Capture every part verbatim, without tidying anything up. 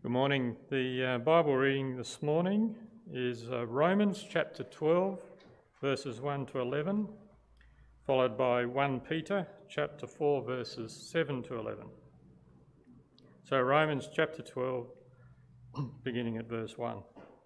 Good morning. The uh, Bible reading this morning is uh, Romans chapter twelve, verses one to eleven, followed by First Peter chapter four, verses seven to eleven. So Romans chapter twelve, beginning at verse one.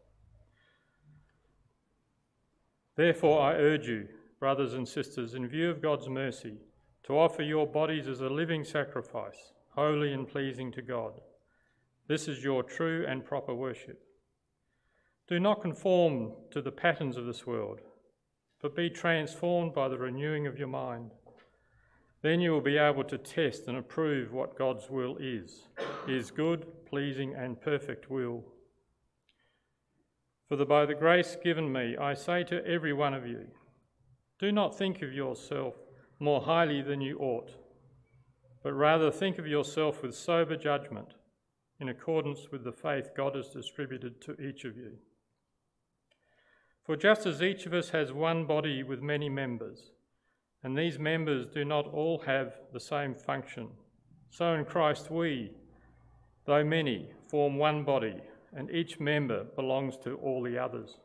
Therefore I urge you, brothers and sisters, in view of God's mercy, to offer your bodies as a living sacrifice, holy and pleasing to God. This is your true and proper worship. Do not conform to the patterns of this world, but be transformed by the renewing of your mind. Then you will be able to test and approve what God's will is, his good, pleasing and perfect will. For the, by the grace given me, I say to every one of you, do not think of yourself more highly than you ought, but rather think of yourself with sober judgment, in accordance with the faith God has distributed to each of you. For just as each of us has one body with many members, and these members do not all have the same function, so in Christ we, though many, form one body, and each member belongs to all the others.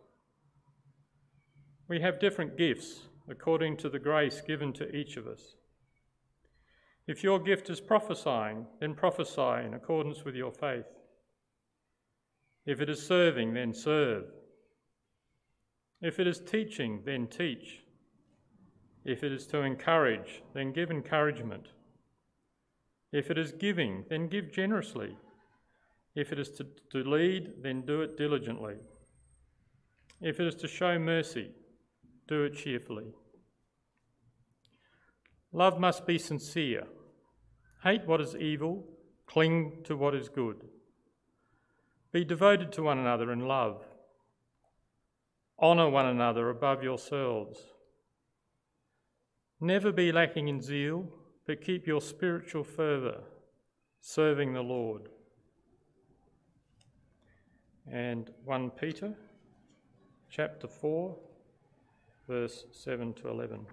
We have different gifts according to the grace given to each of us. If your gift is prophesying, then prophesy in accordance with your faith. If it is serving, then serve. If it is teaching, then teach. If it is to encourage, then give encouragement. If it is giving, then give generously. If it is to, to lead, then do it diligently. If it is to show mercy, do it cheerfully. Love must be sincere. Hate what is evil, cling to what is good. Be devoted to one another in love. Honour one another above yourselves. Never be lacking in zeal, but keep your spiritual fervour, serving the Lord. And First Peter chapter four, verse seven to eleven.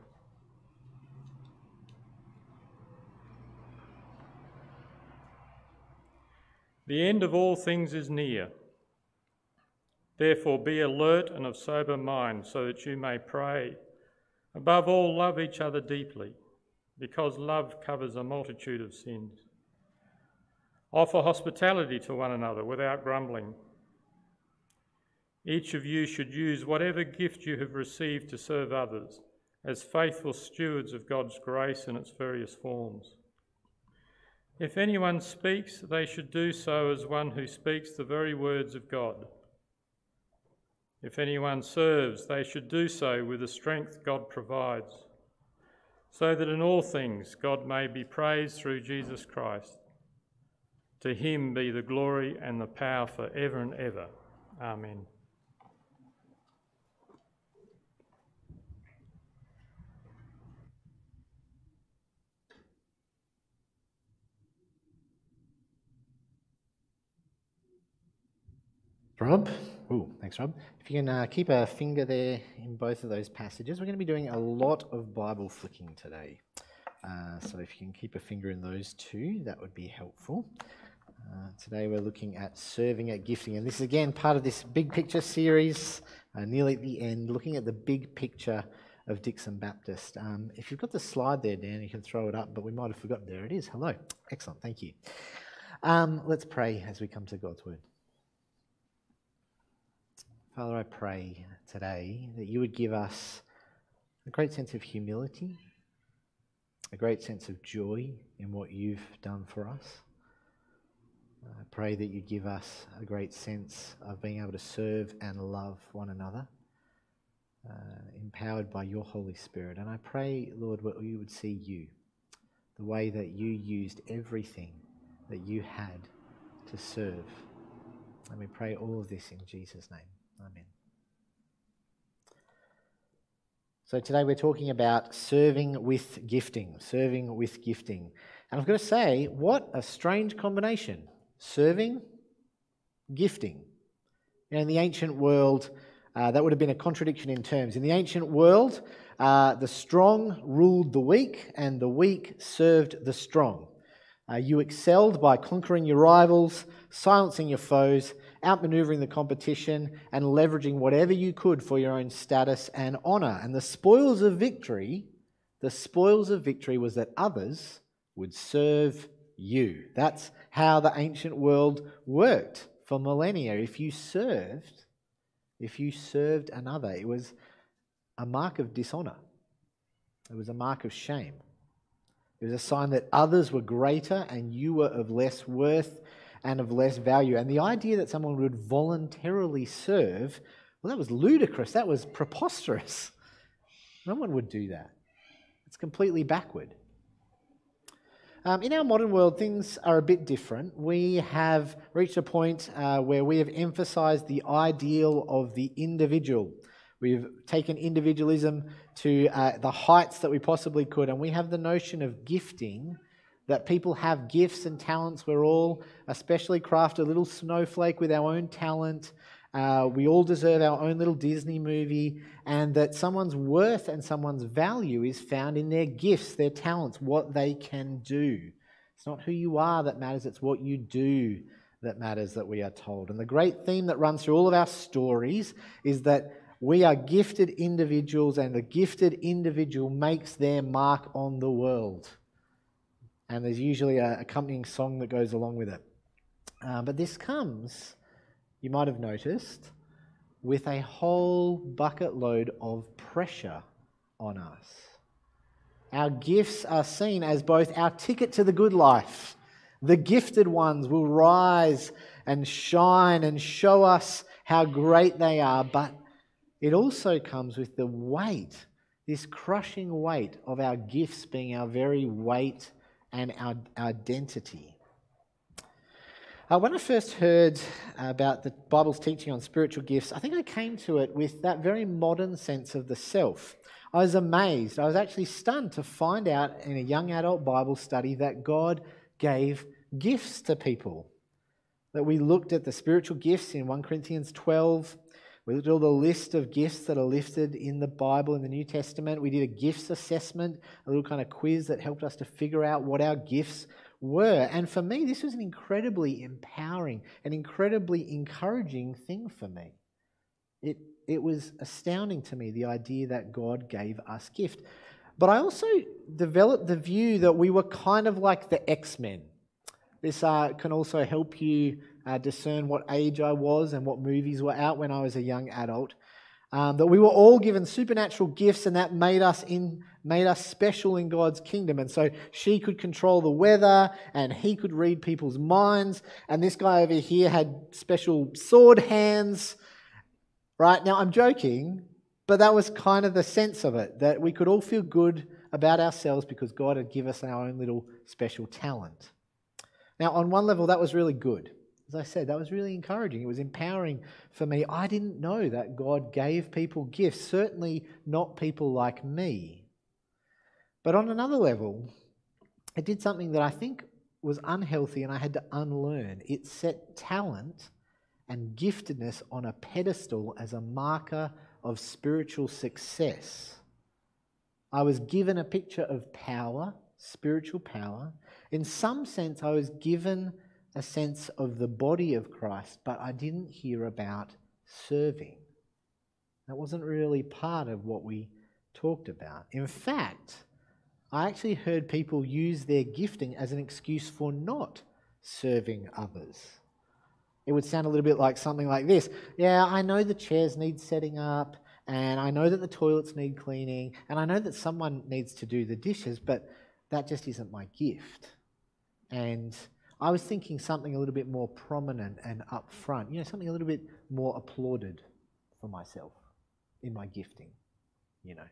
The end of all things is near. Therefore be alert and of sober mind, so that you may pray. Above all, love each other deeply, because love covers a multitude of sins. Offer hospitality to one another without grumbling. Each of you should use whatever gift you have received to serve others, as faithful stewards of God's grace in its various forms. If anyone speaks, they should do so as one who speaks the very words of God. If anyone serves, they should do so with the strength God provides, so that in all things God may be praised through Jesus Christ. To him be the glory and the power for ever and ever. Amen. Rob? Ooh, thanks, Rob. If you can uh, keep a finger there in both of those passages, we're going to be doing a lot of Bible flicking today. Uh, so if you can keep a finger in those two, that would be helpful. Uh, today we're looking at serving at gifting, and this is again part of this big picture series, uh, nearly at the end, looking at the big picture of Dixon Baptist. Um, if you've got the slide there, Dan, you can throw it up, but we might have forgotten. There it is. Hello. Excellent. Thank you. Um, let's pray as we come to God's Word. Father, I pray today that you would give us a great sense of humility, a great sense of joy in what you've done for us. I pray that you give us a great sense of being able to serve and love one another, uh, empowered by your Holy Spirit. And I pray, Lord, that we would see you, the way that you used everything that you had to serve. And we pray all of this in Jesus' name. Amen. So today we're talking about serving with gifting, serving with gifting. And I've got to say, what a strange combination. Serving, gifting. You know, in the ancient world, uh, that would have been a contradiction in terms. In the ancient world, uh, the strong ruled the weak and the weak served the strong. Uh, you excelled by conquering your rivals, silencing your foes, outmaneuvering the competition, and leveraging whatever you could for your own status and honour. And the spoils of victory, the spoils of victory was that others would serve you. That's how the ancient world worked for millennia. If you served, if you served another, it was a mark of dishonour. It was a mark of shame. It was a sign that others were greater and you were of less worth and of less value. And the idea that someone would voluntarily serve, well, that was ludicrous. That was preposterous. No one would do that. It's completely backward. Um, in our modern world, things are a bit different. We have reached a point uh, where we have emphasised the ideal of the individual. We've taken individualism to uh, the heights that we possibly could, and we have the notion of gifting, that people have gifts and talents. We're all a specially crafted little snowflake with our own talent. Uh, we all deserve our own little Disney movie, and that someone's worth and someone's value is found in their gifts, their talents, what they can do. It's not who you are that matters, it's what you do that matters, that we are told. And the great theme that runs through all of our stories is that we are gifted individuals, and the gifted individual makes their mark on the world. And there's usually an accompanying song that goes along with it. Uh, but this comes, you might have noticed, with a whole bucket load of pressure on us. Our gifts are seen as both our ticket to the good life. The gifted ones will rise and shine and show us how great they are, but it also comes with the weight, this crushing weight of our gifts being our very weight and our identity. Uh, when I first heard about the Bible's teaching on spiritual gifts, I think I came to it with that very modern sense of the self. I was amazed. I was actually stunned to find out in a young adult Bible study that God gave gifts to people. That we looked at the spiritual gifts in First Corinthians twelve. We looked at all the list of gifts that are listed in the Bible in the New Testament. We did a gifts assessment, a little kind of quiz that helped us to figure out what our gifts were. And for me, this was an incredibly empowering, an incredibly encouraging thing for me. It, it was astounding to me, the idea that God gave us gifts. But I also developed the view that we were kind of like the X-Men. This uh, can also help you uh, discern what age I was and what movies were out when I was a young adult. Um, that we were all given supernatural gifts, and that made us in made us special in God's kingdom. And so she could control the weather, and he could read people's minds, and this guy over here had special sword hands. Right now, I'm joking, but that was kind of the sense of it, that we could all feel good about ourselves because God had given us our own little special talent. Now, on one level, that was really good. As I said, that was really encouraging. It was empowering for me. I didn't know that God gave people gifts, certainly not people like me. But on another level, it did something that I think was unhealthy and I had to unlearn. It set talent and giftedness on a pedestal as a marker of spiritual success. I was given a picture of power, spiritual power. In some sense, I was given a sense of the body of Christ, but I didn't hear about serving. That wasn't really part of what we talked about. In fact, I actually heard people use their gifting as an excuse for not serving others. It would sound a little bit like something like this. Yeah, I know the chairs need setting up, and I know that the toilets need cleaning, and I know that someone needs to do the dishes, but that just isn't my gift. And I was thinking something a little bit more prominent and upfront, you know, something a little bit more applauded for myself in my gifting, you know.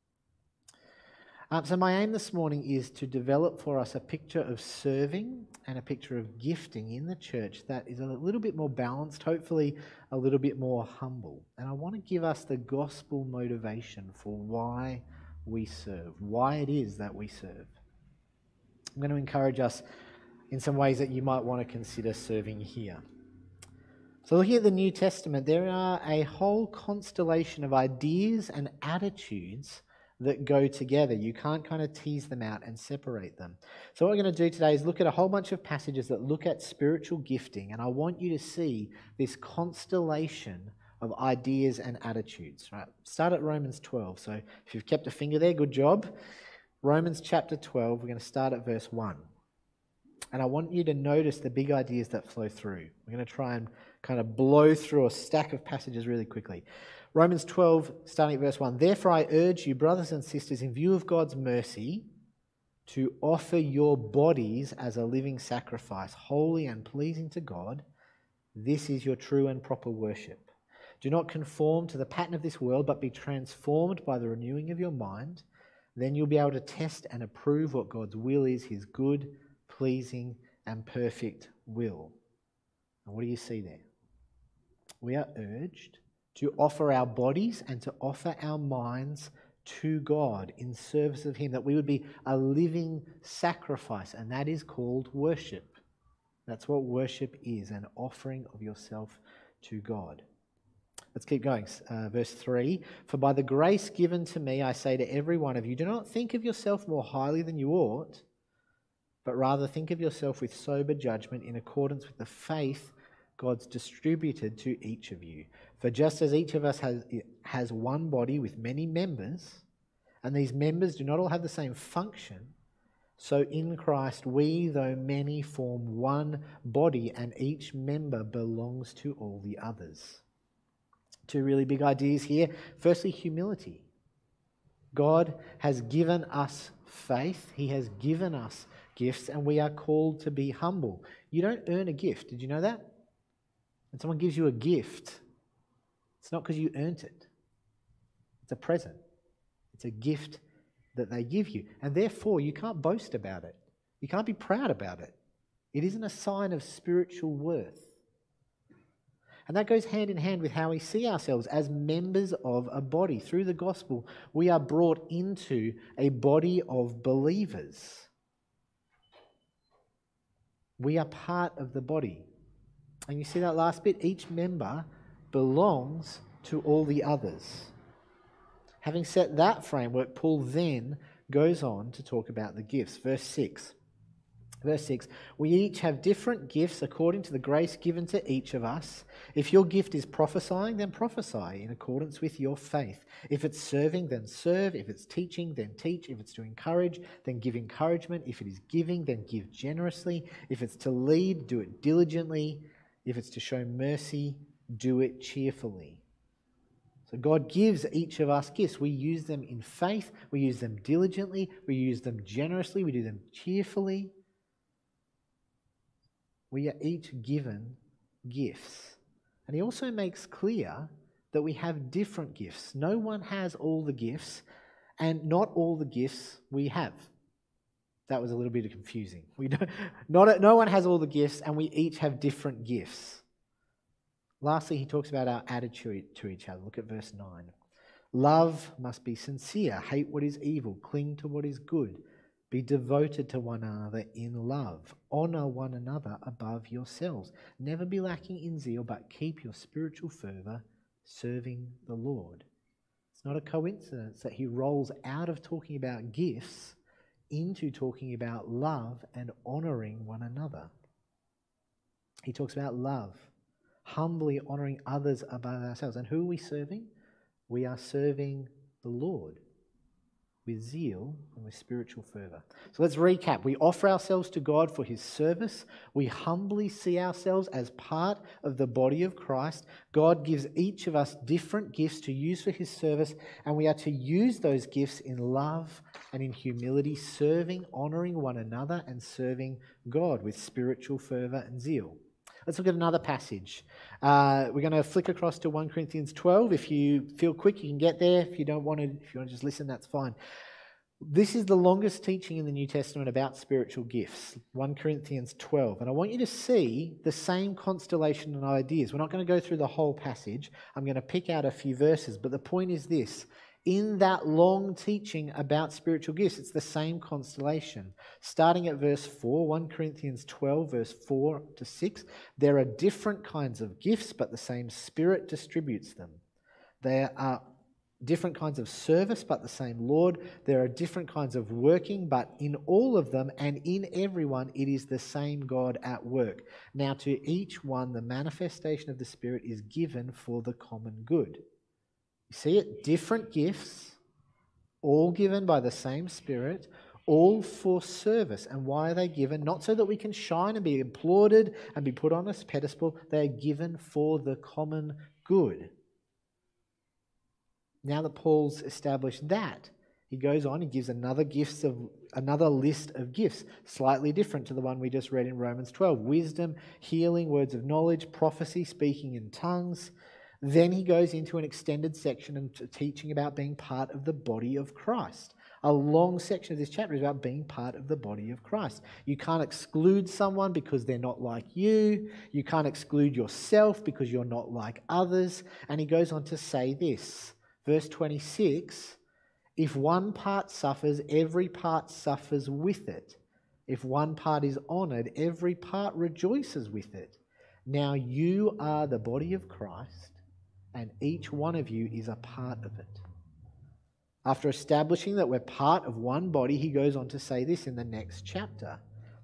Um, so my aim this morning is to develop for us a picture of serving and a picture of gifting in the church that is a little bit more balanced, hopefully a little bit more humble. And I want to give us the gospel motivation for why we serve, why it is that we serve. I'm going to encourage us in some ways that you might want to consider serving here. So looking at the New Testament, there are a whole constellation of ideas and attitudes that go together. You can't kind of tease them out and separate them. So what we're going to do today is look at a whole bunch of passages that look at spiritual gifting, and I want you to see this constellation of ideas and attitudes. Right? Start at Romans twelve. So if you've kept a finger there, good job. Romans chapter twelve, we're going to start at verse one. And I want you to notice the big ideas that flow through. We're going to try and kind of blow through a stack of passages really quickly. Romans twelve, starting at verse one. Therefore I urge you, brothers and sisters, in view of God's mercy, to offer your bodies as a living sacrifice, holy and pleasing to God. This is your true and proper worship. Do not conform to the pattern of this world, but be transformed by the renewing of your mind. Then you'll be able to test and approve what God's will is, his good, pleasing, and perfect will. And what do you see there? We are urged to offer our bodies and to offer our minds to God in service of him, that we would be a living sacrifice, and that is called worship. That's what worship is, an offering of yourself to God. Let's keep going. Uh, verse three. For by the grace given to me, I say to every one of you, do not think of yourself more highly than you ought, but rather think of yourself with sober judgment in accordance with the faith God's distributed to each of you. For just as each of us has, has one body with many members, and these members do not all have the same function, so in Christ we, though many, form one body, and each member belongs to all the others. Two really big ideas here. Firstly, humility. God has given us faith. He has given us gifts, and we are called to be humble. You don't earn a gift. Did you know that? When someone gives you a gift, it's not because you earned it. It's a present. It's a gift that they give you. And therefore, you can't boast about it. You can't be proud about it. It isn't a sign of spiritual worth. And that goes hand in hand with how we see ourselves as members of a body. Through the gospel, we are brought into a body of believers. We are part of the body. And you see that last bit? Each member belongs to all the others. Having set that framework, Paul then goes on to talk about the gifts. Verse six. Verse six, we each have different gifts according to the grace given to each of us. If your gift is prophesying, then prophesy in accordance with your faith. If it's serving, then serve. If it's teaching, then teach. If it's to encourage, then give encouragement. If it is giving, then give generously. If it's to lead, do it diligently. If it's to show mercy, do it cheerfully. So God gives each of us gifts. We use them in faith. We use them diligently. We use them generously. We do them cheerfully. We are each given gifts. And he also makes clear that we have different gifts. No one has all the gifts, and not all the gifts we have. That was a little bit confusing. We don't, not, no one has all the gifts, and we each have different gifts. Lastly, he talks about our attitude to each other. Look at verse nine. Love must be sincere. Hate what is evil. Cling to what is good. Be devoted to one another in love. Honour one another above yourselves. Never be lacking in zeal, but keep your spiritual fervour serving the Lord. It's not a coincidence that he rolls out of talking about gifts into talking about love and honouring one another. He talks about love, humbly honouring others above ourselves. And who are we serving? We are serving the Lord with zeal and with spiritual fervour. So let's recap. We offer ourselves to God for his service. We humbly see ourselves as part of the body of Christ. God gives each of us different gifts to use for his service, and we are to use those gifts in love and in humility, serving, honouring one another, and serving God with spiritual fervour and zeal. Let's look at another passage. Uh, we're going to flick across to First Corinthians twelve. If you feel quick, you can get there. If you don't want to, if you want to just listen, that's fine. This is the longest teaching in the New Testament about spiritual gifts, First Corinthians twelve. And I want you to see the same constellation and ideas. We're not going to go through the whole passage. I'm going to pick out a few verses. But the point is this. In that long teaching about spiritual gifts, it's the same constellation. Starting at verse four, First Corinthians twelve, verse four to six, there are different kinds of gifts, but the same Spirit distributes them. There are different kinds of service, but the same Lord. There are different kinds of working, but in all of them and in everyone, it is the same God at work. Now to each one, the manifestation of the Spirit is given for the common good. You see it? Different gifts, all given by the same Spirit, all for service. And why are they given? Not so that we can shine and be applauded and be put on a pedestal. They are given for the common good. Now that Paul's established that, he goes on and gives another gifts of another list of gifts, slightly different to the one we just read in Romans twelve. Wisdom, healing, words of knowledge, prophecy, speaking in tongues. Then he goes into an extended section and teaching about being part of the body of Christ. A long section of this chapter is about being part of the body of Christ. You can't exclude someone because they're not like you. You can't exclude yourself because you're not like others. And he goes on to say this. Verse twenty-six, if one part suffers, every part suffers with it. If one part is honoured, every part rejoices with it. Now you are the body of Christ, and each one of you is a part of it. After establishing that we're part of one body, he goes on to say this in the next chapter.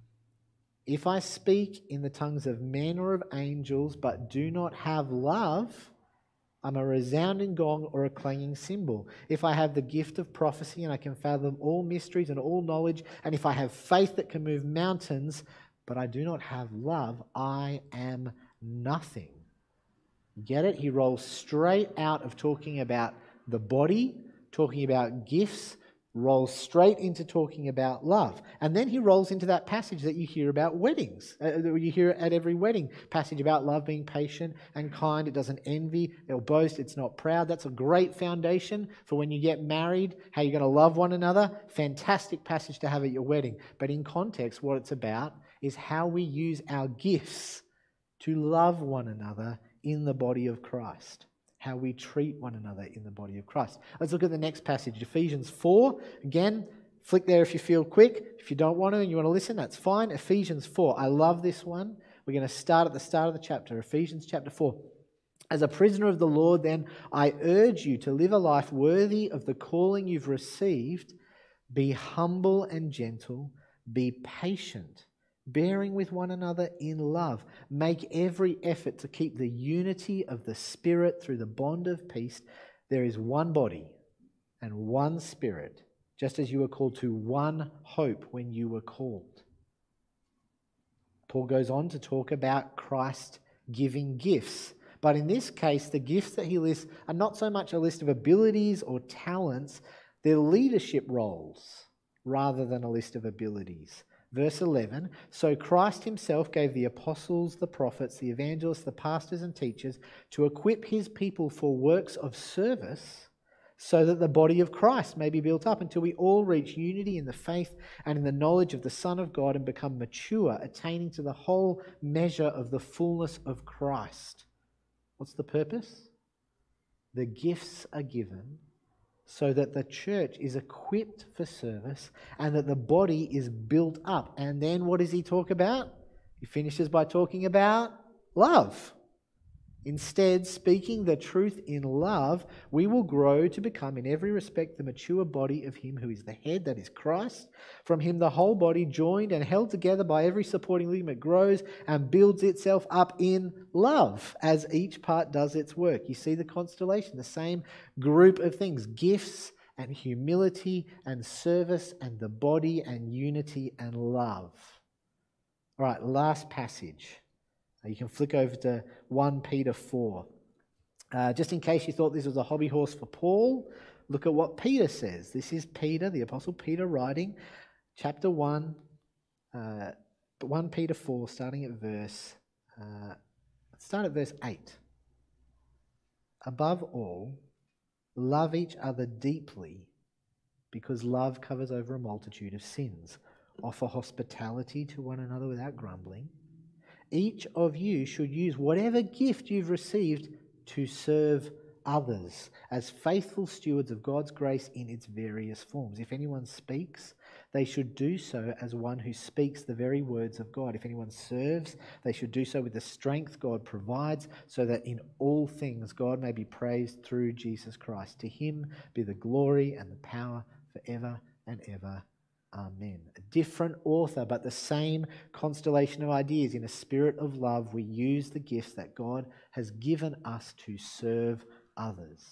If I speak in the tongues of men or of angels, but do not have love, I'm a resounding gong or a clanging cymbal. If I have the gift of prophecy and I can fathom all mysteries and all knowledge, and if I have faith that can move mountains, but I do not have love, I am nothing. Get it? He rolls straight out of talking about the body, talking about gifts, rolls straight into talking about love. And then he rolls into that passage that you hear about weddings. Uh, you hear at every wedding, passage about love being patient and kind. It doesn't envy or boast. It's not proud. That's a great foundation for when you get married, how you're going to love one another. Fantastic passage to have at your wedding. But in context, what it's about is how we use our gifts to love one another in the body of Christ. How we treat one another in the body of Christ. Let's look at the next passage, Ephesians four. Again, flick there if you feel quick. If you don't want to and you want to listen, that's fine. Ephesians four. I love this one. We're going to start at the start of the chapter. Ephesians chapter four. As a prisoner of the Lord, then, I urge you to live a life worthy of the calling you've received. Be humble and gentle. Be patient, bearing with one another in love. Make every effort to keep the unity of the Spirit through the bond of peace. There is one body and one Spirit, just as you were called to one hope when you were called. Paul goes on to talk about Christ giving gifts. But in this case, the gifts that he lists are not so much a list of abilities or talents, they're leadership roles rather than a list of abilities. Verse eleven, so Christ himself gave the apostles, the prophets, the evangelists, the pastors and teachers to equip his people for works of service so that the body of Christ may be built up until we all reach unity in the faith and in the knowledge of the Son of God and become mature, attaining to the whole measure of the fullness of Christ. What's the purpose? The gifts are given so that the church is equipped for service and that the body is built up. And then what does he talk about? He finishes by talking about love. Instead, speaking the truth in love, we will grow to become in every respect the mature body of him who is the head, that is Christ. From him the whole body, joined and held together by every supporting ligament, grows and builds itself up in love as each part does its work. You see the constellation, the same group of things, gifts and humility and service and the body and unity and love. All right, last passage. You can flick over to First Peter four. Uh, just in case you thought this was a hobby horse for Paul, look at what Peter says. This is Peter, the Apostle Peter, writing chapter one, uh, First Peter four, starting at verse, uh, start at verse eight. Above all, love each other deeply, because love covers over a multitude of sins. Offer hospitality to one another without grumbling. Each of you should use whatever gift you've received to serve others as faithful stewards of God's grace in its various forms. If anyone speaks, they should do so as one who speaks the very words of God. If anyone serves, they should do so with the strength God provides, so that in all things God may be praised through Jesus Christ. To him be the glory and the power forever and ever. Amen. A different author, but the same constellation of ideas. In a spirit of love, we use the gifts that God has given us to serve others.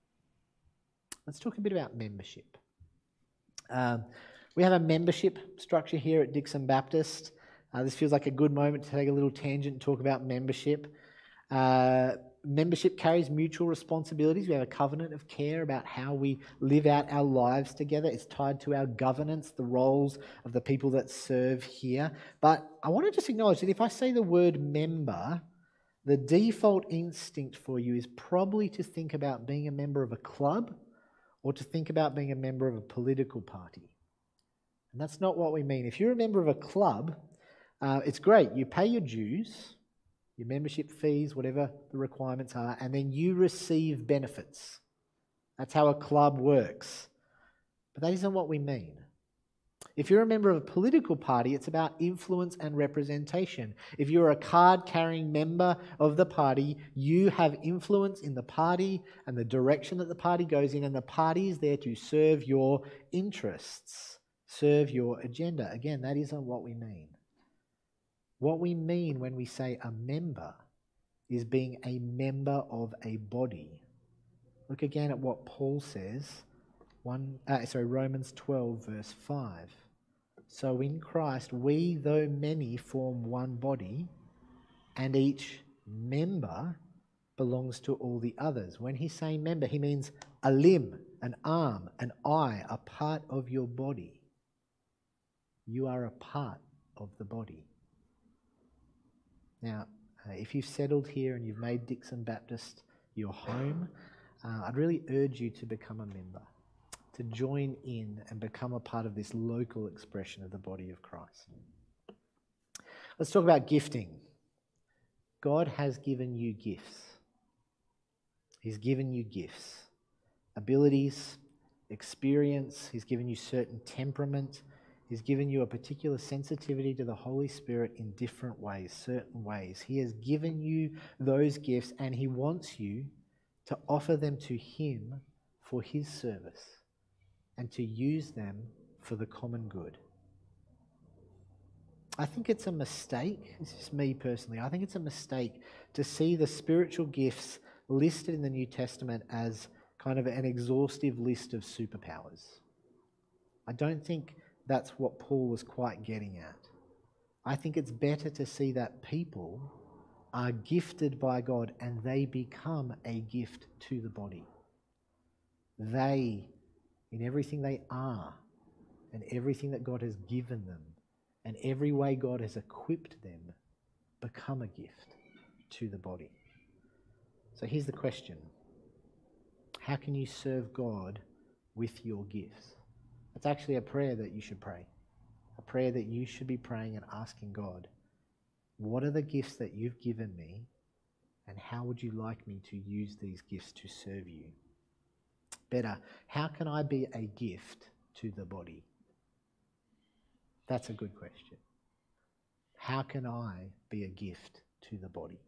Let's talk a bit about membership. Um, we have a membership structure here at Dixon Baptist. Uh, this feels like a good moment to take a little tangent and talk about membership. Uh, membership carries mutual responsibilities. We have a covenant of care about how we live out our lives together. It's tied to our governance, the roles of the people that serve here. But I want to just acknowledge that if I say the word member, the default instinct for you is probably to think about being a member of a club or to think about being a member of a political party. And that's not what we mean. If you're a member of a club, uh, it's great. You pay your dues, your membership fees, whatever the requirements are, and then you receive benefits. That's how a club works. But that isn't what we mean. If you're a member of a political party, it's about influence and representation. If you're a card-carrying member of the party, you have influence in the party and the direction that the party goes in, and the party is there to serve your interests, serve your agenda. Again, that isn't what we mean. What we mean when we say a member is being a member of a body. Look again at what Paul says, one, uh, sorry, Romans twelve, verse five. So in Christ, we, though many, form one body, and each member belongs to all the others. When he's saying member, he means a limb, an arm, an eye, a part of your body. You are a part of the body. Now, uh, if you've settled here and you've made Dixon Baptist your home, uh, I'd really urge you to become a member, to join in and become a part of this local expression of the body of Christ. Let's talk about gifting. God has given you gifts. He's given you gifts, abilities, experience. He's given you certain temperament. He's given you a particular sensitivity to the Holy Spirit in different ways, certain ways. He has given you those gifts, and he wants you to offer them to him for his service and to use them for the common good. I think it's a mistake, this is me personally, I think it's a mistake to see the spiritual gifts listed in the New Testament as kind of an exhaustive list of superpowers. I don't think that's what Paul was quite getting at. I think it's better to see that people are gifted by God and they become a gift to the body. They, in everything they are and everything that God has given them and every way God has equipped them, become a gift to the body. So here's the question. How can you serve God with your gifts? It's actually a prayer that you should pray. A prayer that you should be praying and asking God, what are the gifts that you've given me, and how would you like me to use these gifts to serve you? Better, how can I be a gift to the body? That's a good question. How can I be a gift to the body?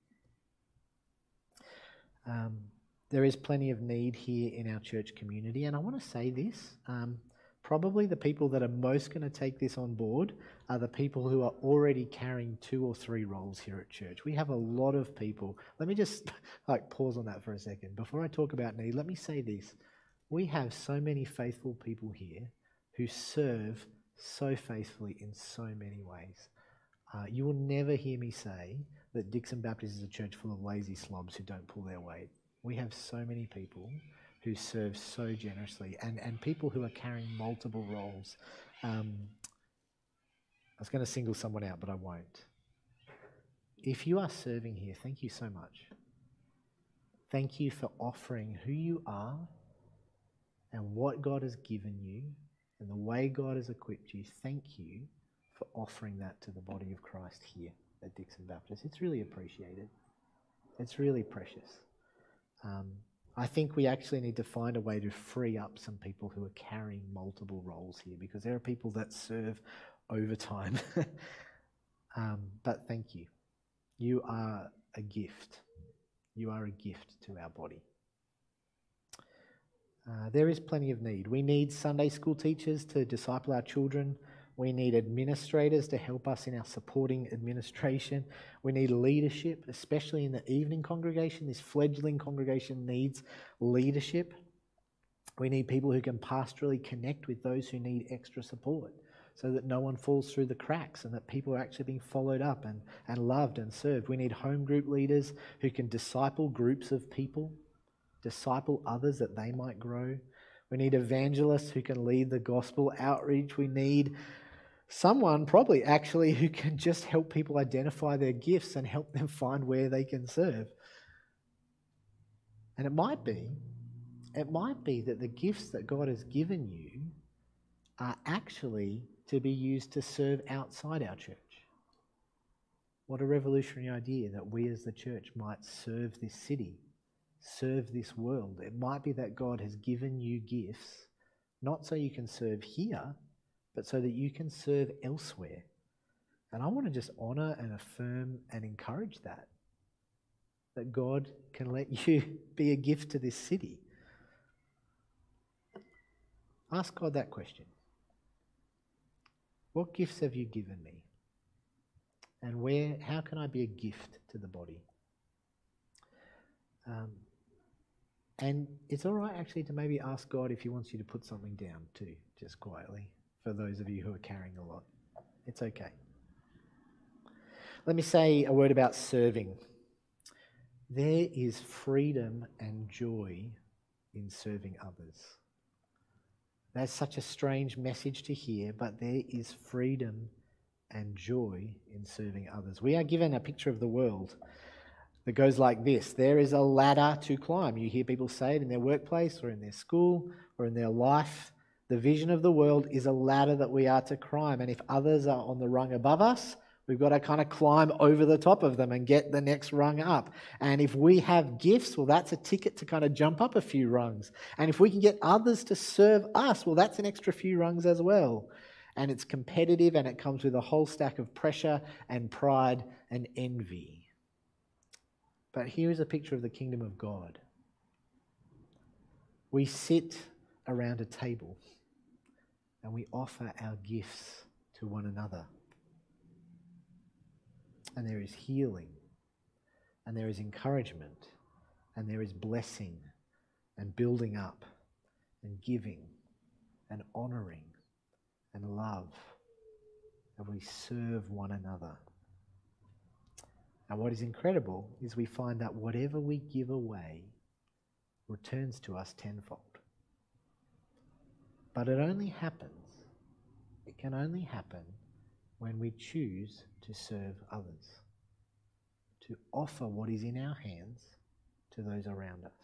Um, there is plenty of need here in our church community, and I want to say this. Um, Probably the people that are most going to take this on board are the people who are already carrying two or three roles here at church. We have a lot of people. Let me just like pause on that for a second. Before I talk about need, let me say this. We have so many faithful people here who serve so faithfully in so many ways. Uh, you will never hear me say that Dixon Baptist is a church full of lazy slobs who don't pull their weight. We have so many people who serve so generously, and, and people who are carrying multiple roles. Um, I was going to single someone out, but I won't. If you are serving here, thank you so much. Thank you for offering who you are and what God has given you and the way God has equipped you. Thank you for offering that to the body of Christ here at Dixon Baptist. It's really appreciated. It's really precious. Um, I think we actually need to find a way to free up some people who are carrying multiple roles here, because there are people that serve overtime. um, but thank you. You are a gift. You are a gift to our body. Uh, there is plenty of need. We need Sunday school teachers to disciple our children. We need administrators to help us in our supporting administration. We need leadership, especially in the evening congregation. This fledgling congregation needs leadership. We need people who can pastorally connect with those who need extra support, so that no one falls through the cracks and that people are actually being followed up and, and loved and served. We need home group leaders who can disciple groups of people, disciple others that they might grow. We need evangelists who can lead the gospel outreach. We need someone probably actually who can just help people identify their gifts and help them find where they can serve. And it might be, it might be that the gifts that God has given you are actually to be used to serve outside our church. What a revolutionary idea that we as the church might serve this city, serve this world. It might be that God has given you gifts, not so you can serve here, but so that you can serve elsewhere. And I want to just honour and affirm and encourage that, that God can let you be a gift to this city. Ask God that question. What gifts have you given me? And where? How can I be a gift to the body? Um, and it's all right actually to maybe ask God if he wants you to put something down too, just quietly, for those of you who are carrying a lot. It's okay. Let me say a word about serving. There is freedom and joy in serving others. That's such a strange message to hear, but there is freedom and joy in serving others. We are given a picture of the world that goes like this. There is a ladder to climb. You hear people say it in their workplace or in their school or in their life. The vision of the world is a ladder that we are to climb. And if others are on the rung above us, we've got to kind of climb over the top of them and get the next rung up. And if we have gifts, well, that's a ticket to kind of jump up a few rungs. And if we can get others to serve us, well, that's an extra few rungs as well. And it's competitive, and it comes with a whole stack of pressure and pride and envy. But here is a picture of the kingdom of God. We sit around a table and we offer our gifts to one another. And there is healing, and there is encouragement, and there is blessing, and building up, and giving, and honouring, and love. And we serve one another. And what is incredible is we find that whatever we give away returns to us tenfold. But it only happens, it can only happen when we choose to serve others, to offer what is in our hands to those around us.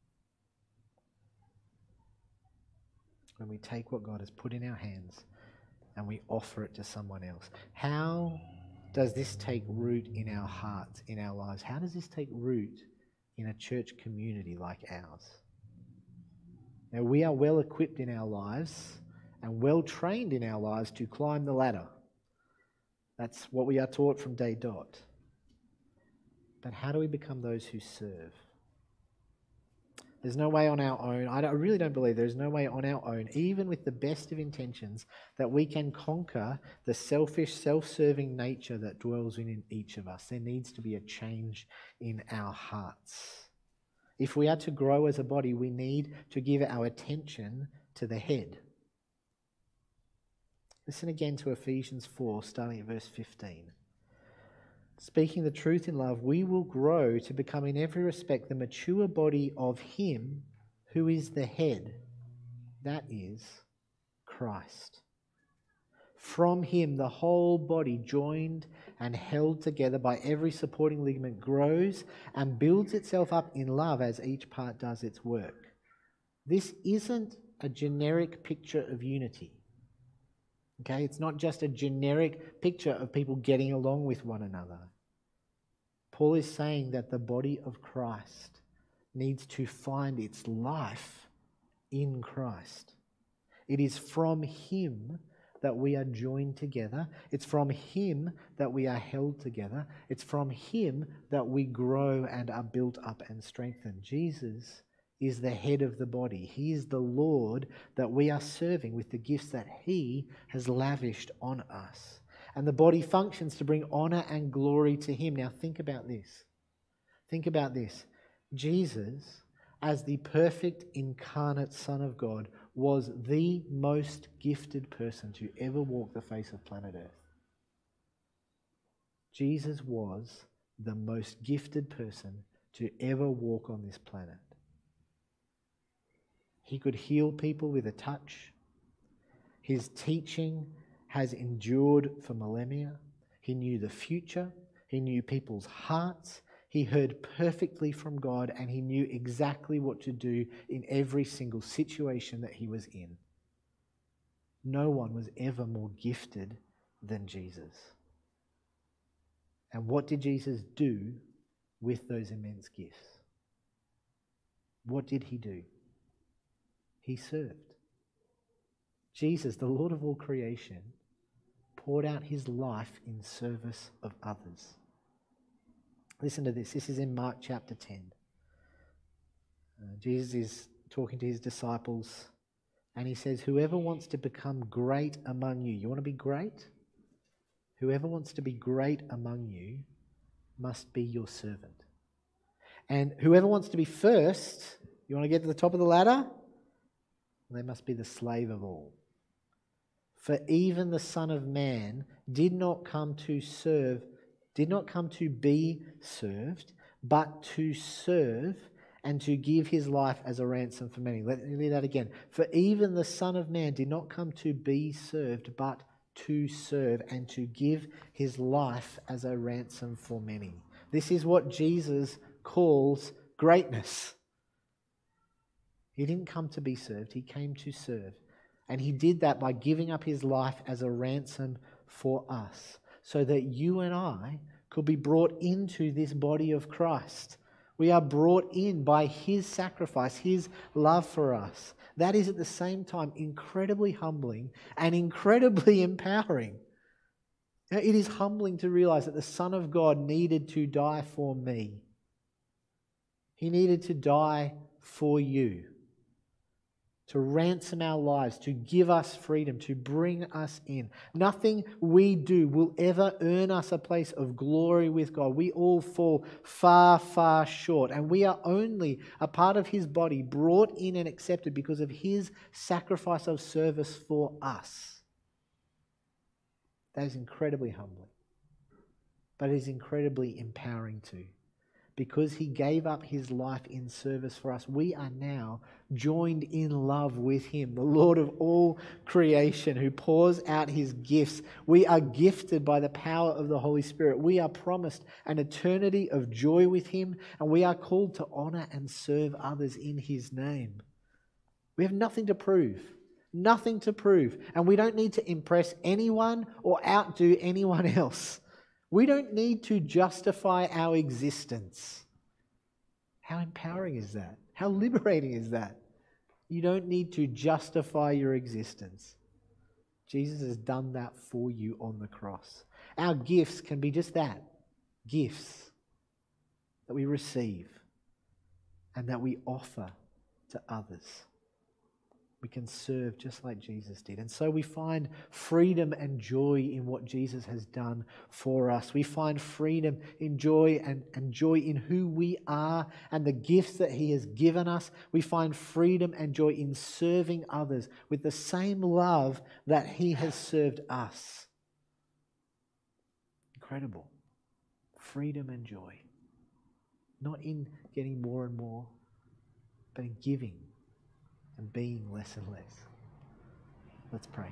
When we take what God has put in our hands and we offer it to someone else. How does this take root in our hearts, in our lives? How does this take root in a church community like ours? Now, we are well equipped in our lives and well trained in our lives to climb the ladder. That's what we are taught from day dot. But how do we become those who serve? There's no way on our own, I, don't, I really don't believe there's no way on our own, even with the best of intentions, that we can conquer the selfish, self-serving nature that dwells in each of us. There needs to be a change in our hearts. If we are to grow as a body, we need to give our attention to the head. Listen again to Ephesians four, starting at verse fifteen. Speaking the truth in love, we will grow to become in every respect the mature body of Him who is the head, that is, Christ. From Him, the whole body, joined and held together by every supporting ligament, grows and builds itself up in love as each part does its work. This isn't a generic picture of unity. Okay, it's not just a generic picture of people getting along with one another. Paul is saying that the body of Christ needs to find its life in Christ. It is from him that we are joined together. It's from him that we are held together. It's from him that we grow and are built up and strengthened. Jesus is the head of the body. He is the Lord that we are serving with the gifts that he has lavished on us. And the body functions to bring honor and glory to him. Now think about this. Think about this. Jesus, as the perfect incarnate Son of God, was the most gifted person to ever walk the face of planet Earth. Jesus was the most gifted person to ever walk on this planet. He could heal people with a touch. His teaching has endured for millennia. He knew the future. He knew people's hearts. He heard perfectly from God, and he knew exactly what to do in every single situation that he was in. No one was ever more gifted than Jesus. And what did Jesus do with those immense gifts? What did he do? He served. Jesus, the Lord of all creation, poured out his life in service of others. Listen to this. This is in Mark chapter ten. Uh, Jesus is talking to his disciples, and he says, whoever wants to become great among you, you want to be great? Whoever wants to be great among you must be your servant. And whoever wants to be first, you want to get to the top of the ladder? They must be the slave of all. For even the Son of Man did not come to serve, did not come to be served, but to serve and to give his life as a ransom for many. Let me read that again. For even the Son of Man did not come to be served, but to serve and to give his life as a ransom for many. This is what Jesus calls greatness. He didn't come to be served, he came to serve. And he did that by giving up his life as a ransom for us, so that you and I could be brought into this body of Christ. We are brought in by his sacrifice, his love for us. That is at the same time incredibly humbling and incredibly empowering. It is humbling to realize that the Son of God needed to die for me. He needed to die for you, to ransom our lives, to give us freedom, to bring us in. Nothing we do will ever earn us a place of glory with God. We all fall far, far short, and we are only a part of his body, brought in and accepted because of his sacrifice of service for us. That is incredibly humbling, but it is incredibly empowering too. Because he gave up his life in service for us, we are now joined in love with him, the Lord of all creation, who pours out his gifts. We are gifted by the power of the Holy Spirit. We are promised an eternity of joy with him, and we are called to honor and serve others in his name. We have nothing to prove, nothing to prove, and we don't need to impress anyone or outdo anyone else. We don't need to justify our existence. How empowering is that? How liberating is that? You don't need to justify your existence. Jesus has done that for you on the cross. Our gifts can be just that, gifts that we receive and that we offer to others. We can serve just like Jesus did. And so we find freedom and joy in what Jesus has done for us. We find freedom in joy and, and joy in who we are and the gifts that he has given us. We find freedom and joy in serving others with the same love that he has served us. Incredible. Freedom and joy. Not in getting more and more, but in giving and being less and less. Let's pray.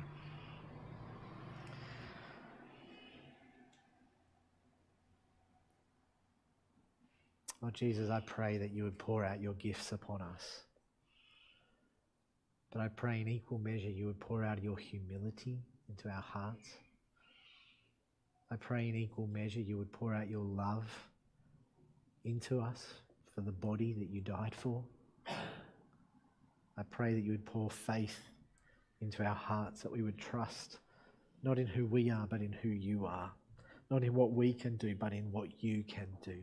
Lord Jesus, I pray that you would pour out your gifts upon us. But I pray in equal measure you would pour out your humility into our hearts. I pray in equal measure you would pour out your love into us for the body that you died for. I pray that you would pour faith into our hearts, that we would trust not in who we are, but in who you are. Not in what we can do, but in what you can do.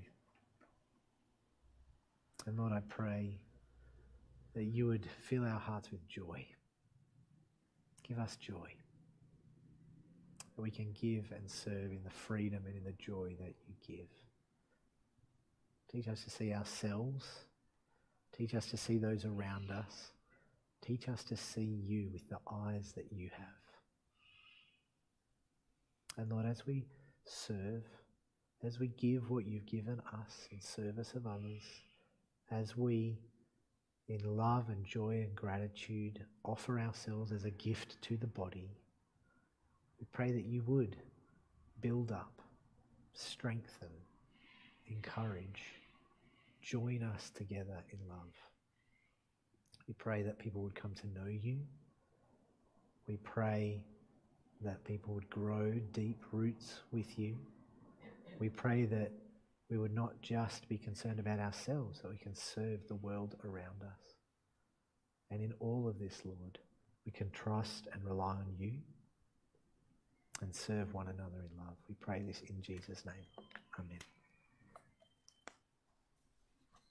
And Lord, I pray that you would fill our hearts with joy. Give us joy. That we can give and serve in the freedom and in the joy that you give. Teach us to see ourselves. Teach us to see those around us. Teach us to see you with the eyes that you have. And Lord, as we serve, as we give what you've given us in service of others, as we, in love and joy and gratitude, offer ourselves as a gift to the body, we pray that you would build up, strengthen, encourage, join us together in love. We pray that people would come to know you. We pray that people would grow deep roots with you. We pray that we would not just be concerned about ourselves, that we can serve the world around us. And in all of this, Lord, we can trust and rely on you and serve one another in love. We pray this in Jesus' name. Amen.